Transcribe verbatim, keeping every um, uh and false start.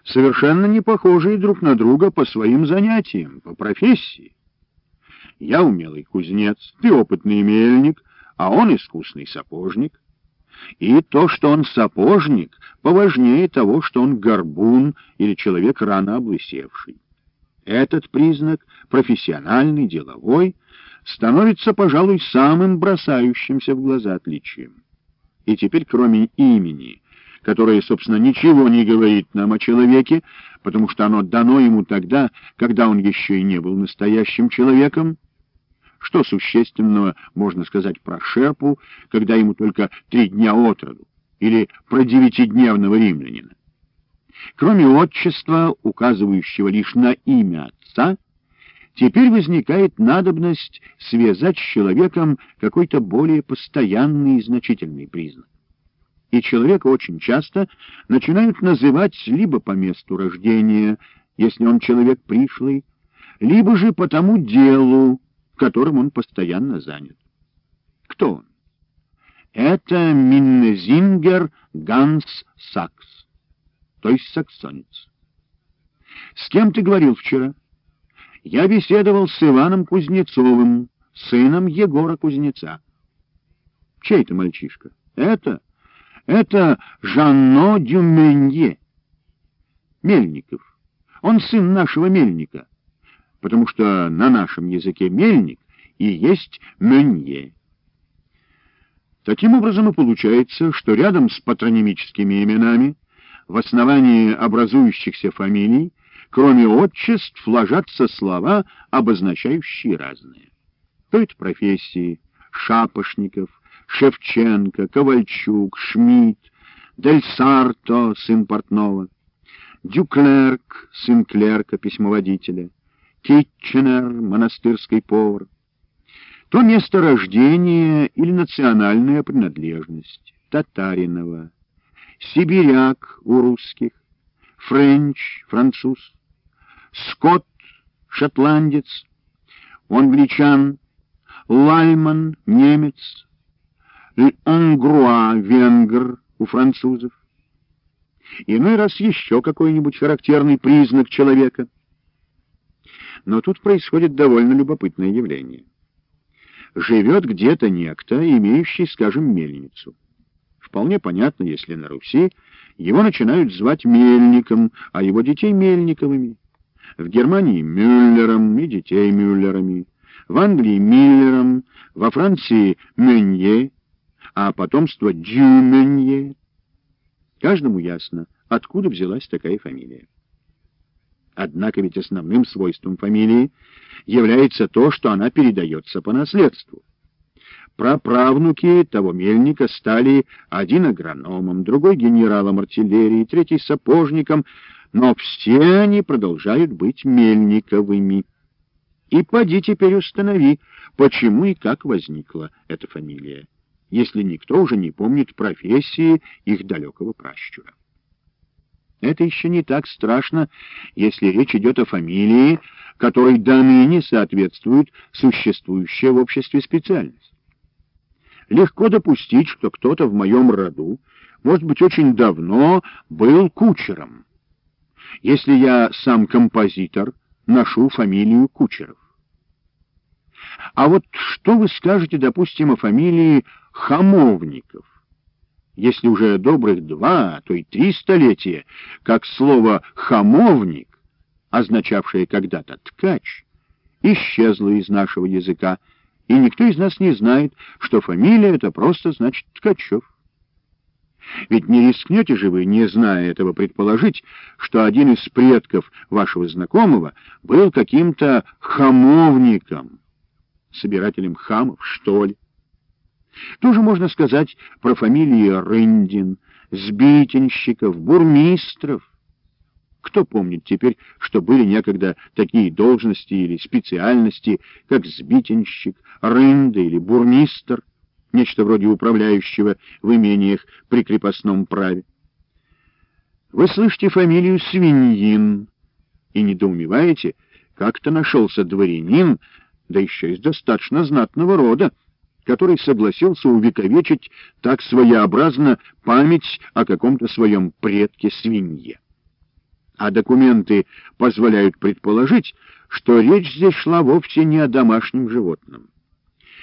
совершенно не похожие друг на друга по своим занятиям, по профессии. Я умелый кузнец, ты опытный мельник, а он искусный сапожник. И то, что он сапожник, поважнее того, что он горбун или человек рано облысевший. Этот признак, профессиональный, деловой, становится, пожалуй, самым бросающимся в глаза отличием. И теперь, кроме имени, которое, собственно, ничего не говорит нам о человеке, потому что оно дано ему тогда, когда он еще и не был настоящим человеком, что существенного можно сказать про Шерпу, когда ему только три дня от роду, или про девятидневного римлянина? Кроме отчества, указывающего лишь на имя отца, теперь возникает надобность связать с человеком какой-то более постоянный и значительный признак. И человека очень часто начинают называть либо по месту рождения, если он человек пришлый, либо же по тому делу, которым он постоянно занят. Кто он? Это Миннезингер Ганс Сакс, то есть саксонец. С кем ты говорил вчера? Я беседовал с Иваном Кузнецовым, сыном Егора Кузнеца. Чей это мальчишка? Это... Это Жанно Дюменье. Мельников. Он сын нашего мельника, потому что на нашем языке мельник и есть Менье. Таким образом и получается, что рядом с патронимическими именами в основании образующихся фамилий, кроме отчеств, ложатся слова, обозначающие разные. То это профессии: Шапошников, Шевченко, Ковальчук, Шмидт, Дель Сарто, сын портного, Дюклерк, сын клерка, письмоводителя, Китченер, монастырский повар. То место рождения или национальная принадлежность: Татаринова, Сибиряк у русских, Френч, француз, Скотт, шотландец, англичан, Лальман, немец, Онгруа, венгр у французов. Иной раз еще какой-нибудь характерный признак человека. Но тут происходит довольно любопытное явление. Живет где-то некто, имеющий, скажем, мельницу. Вполне понятно, если на Руси его начинают звать Мельником, а его детей Мельниковыми. В Германии — Мюллером и детей Мюллерами. В Англии — Миллером, во Франции — Менье, а потомство Дюменье. Каждому ясно, откуда взялась такая фамилия. Однако ведь основным свойством фамилии является то, что она передается по наследству. Праправнуки того мельника стали один агрономом, другой генералом артиллерии, третий сапожником, но все они продолжают быть Мельниковыми. И поди теперь установи, почему и как возникла эта фамилия, если никто уже не помнит профессии их далекого пращура. Это еще не так страшно, если речь идет о фамилии, которой до ныне соответствует существующая в обществе специальность. Легко допустить, что кто-то в моем роду, может быть, очень давно был кучером. Если я сам композитор, ношу фамилию Кучеров. А вот что вы скажете, допустим, о фамилии Хамовников? Если уже добрых два, а то и три столетия, как слово «хамовник», означавшее когда-то «ткач», исчезло из нашего языка, и никто из нас не знает, что фамилия это просто значит Ткачев. Ведь не рискнете же вы, не зная этого, предположить, что один из предков вашего знакомого был каким-то хамовником, собирателем хамов, что ли? Тоже можно сказать про фамилии Рындин, Сбитенщиков, Бурмистров. Кто помнит теперь, что были некогда такие должности или специальности, как Сбитенщик, Рында или Бурмистр, нечто вроде управляющего в имениях при крепостном праве? Вы слышите фамилию Свиньин и недоумеваете, как-то нашелся дворянин, да еще из достаточно знатного рода, который согласился увековечить так своеобразно память о каком-то своем предке-свинье. а документы позволяют предположить, что речь здесь шла вовсе не о домашнем животном.